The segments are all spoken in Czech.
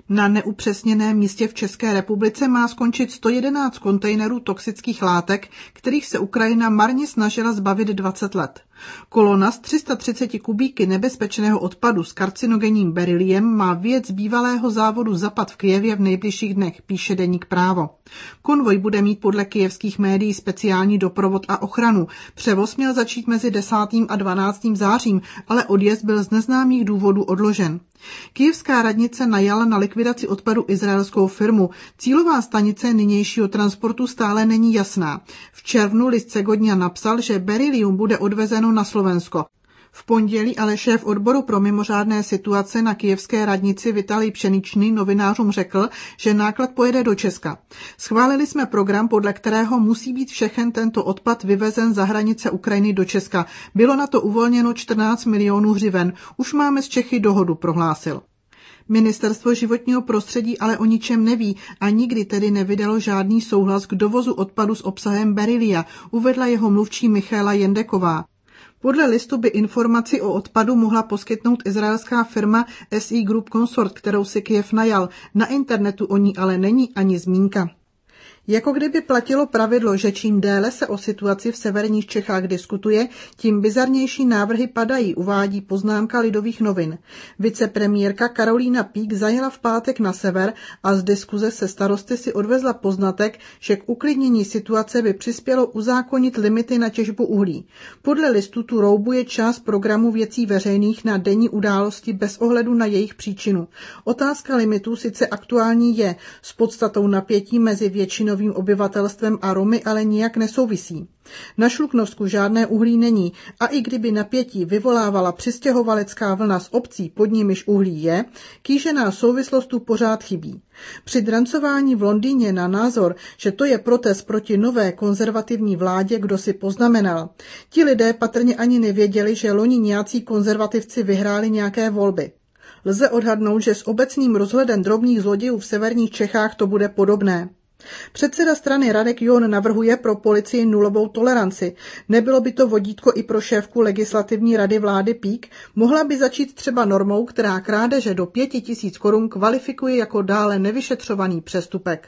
Na neupřesněném místě v České republice má skončit 111 kontejnerů toxických látek, kterých se Ukrajina marně snažila zbavit 20 let. Kolona s 330 kubíky nebezpečného odpadu s karcinogenním beryliem má vjet z bývalého závodu Zapad v Kyjevě v nejbližších dnech, píše deník Právo. Konvoj bude mít podle kyjevských médií speciální doprovod a ochranu. Převoz měl začít mezi 10. a 12. zářím, ale odjezd byl z neznámých důvodů odložen. Kyjevská radnice najala na likvidaci odpadu izraelskou firmu. Cílová stanice nynějšího transportu stále není jasná. V červnu list Segodňa napsal, že berylium bude odvezeno na Slovensko. V pondělí ale šéf odboru pro mimořádné situace na kyjevské radnici Vitalij Pšeničný novinářům řekl, že náklad pojede do Česka. Schválili jsme program, podle kterého musí být všechen tento odpad vyvezen za hranice Ukrajiny do Česka. Bylo na to uvolněno 14 milionů hřiven. Už máme s Čechy dohodu, prohlásil. Ministerstvo životního prostředí ale o ničem neví a nikdy tedy nevydalo žádný souhlas k dovozu odpadu s obsahem berylia, uvedla jeho mluvčí Michaela Jendeková. Podle listu by informaci o odpadu mohla poskytnout izraelská firma SI Group Consort, kterou si Kyjev najal. Na internetu o ní ale není ani zmínka. Jako kdyby platilo pravidlo, že čím déle se o situaci v severních Čechách diskutuje, tím bizarnější návrhy padají, uvádí poznámka Lidových novin. Vicepremiérka Karolína Pík zajela v pátek na sever a z diskuze se starosty si odvezla poznatek, že k uklidnění situace by přispělo uzákonit limity na těžbu uhlí. Podle listu tu roubuje část programu věcí veřejných na denní události bez ohledu na jejich příčinu. Otázka limitů sice aktuální je, s podstatou napětí mezi většinovým obyvatelstvem a Romy ale nijak nesouvisí. Na Šluknovsku žádné uhlí není a i kdyby napětí vyvolávala přistěhovalecká vlna z obcí, pod nimiž uhlí je, kýžená souvislost tu pořád chybí. Při drancování v Londýně na názor, že to je protest proti nové konzervativní vládě, kdo si poznamenal. Ti lidé patrně ani nevěděli, že loni nějací konzervativci vyhráli nějaké volby. Lze odhadnout, že s obecným rozhledem drobných zlodějů v severních Čechách to bude podobné. Předseda strany Radek John navrhuje pro policii nulovou toleranci. Nebylo by to vodítko i pro šéfku legislativní rady vlády Pík? Mohla by začít třeba normou, která krádeže do 5 000 korun kvalifikuje jako dále nevyšetřovaný přestupek.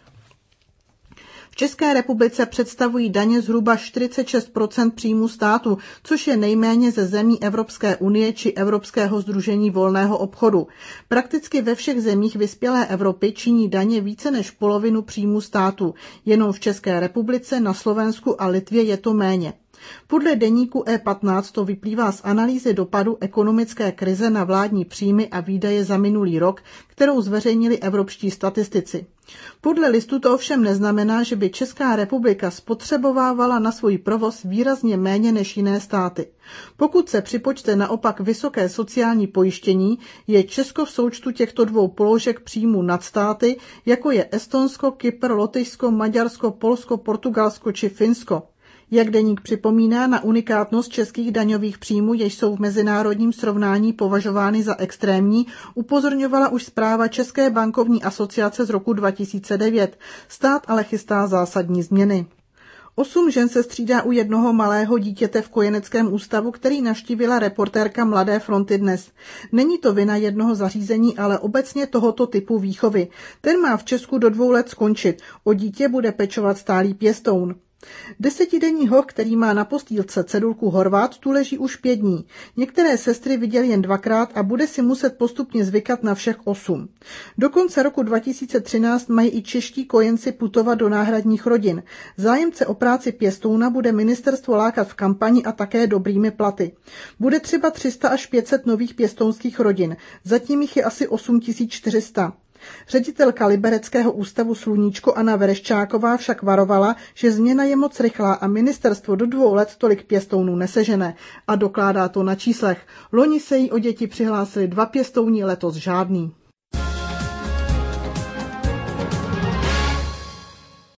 V České republice představují daně zhruba 46% příjmů státu, což je nejméně ze zemí Evropské unie či Evropského sdružení volného obchodu. Prakticky ve všech zemích vyspělé Evropy činí daně více než polovinu příjmů státu. Jenom v České republice, na Slovensku a Litvě je to méně. Podle deníku E15 to vyplývá z analýzy dopadu ekonomické krize na vládní příjmy a výdaje za minulý rok, kterou zveřejnili evropští statistici. Podle listu to ovšem neznamená, že by Česká republika spotřebovávala na svůj provoz výrazně méně než jiné státy. Pokud se připočte naopak vysoké sociální pojištění, je Česko v součtu těchto dvou položek příjmů nad státy, jako je Estonsko, Kypr, Lotyšsko, Maďarsko, Polsko, Portugalsko či Finsko. Jak deník připomíná, na unikátnost českých daňových příjmů, jež jsou v mezinárodním srovnání považovány za extrémní, upozorňovala už zpráva České bankovní asociace z roku 2009. Stát ale chystá zásadní změny. 8 žen se střídá u jednoho malého dítěte v kojeneckém ústavu, který navštívila reportérka Mladé fronty dnes. Není to vina jednoho zařízení, ale obecně tohoto typu výchovy. Ten má v Česku do 2 let skončit. O dítě bude pečovat stálý pěstoun. 10denní hoch, který má na postýlce cedulku Horvát, tu leží už 5 dní. Některé sestry viděl jen 2krát a bude si muset postupně zvykat na všech 8. Do konce roku 2013 mají i čeští kojenci putovat do náhradních rodin. Zájemce o práci pěstouna bude ministerstvo lákat v kampani a také dobrými platy. Bude třeba 300 až 500 nových pěstounských rodin. Zatím jich je asi 8400. Ředitelka Libereckého ústavu Sluníčko Anna Vereščáková však varovala, že změna je moc rychlá a ministerstvo do 2 let tolik pěstounů nesežene. A dokládá to na číslech. Loni se jí o děti přihlásili 2 pěstouni, letos žádný.